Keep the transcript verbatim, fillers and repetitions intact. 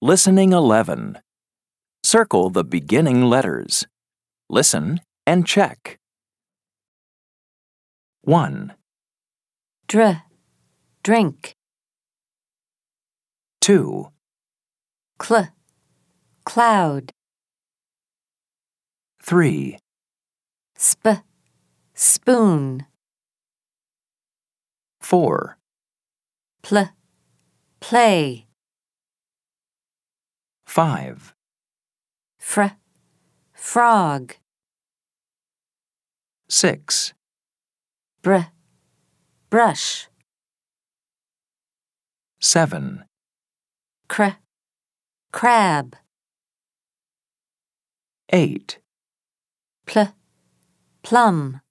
Listening eleven. Circle the beginning letters. Listen and check. one, Dr, drink. two, Cl, cloud. three, Sp, spoon. four, Pl, play. five, Fr, frog. six, Br, brush. seven, Cr, crab. eight, Pl, plum.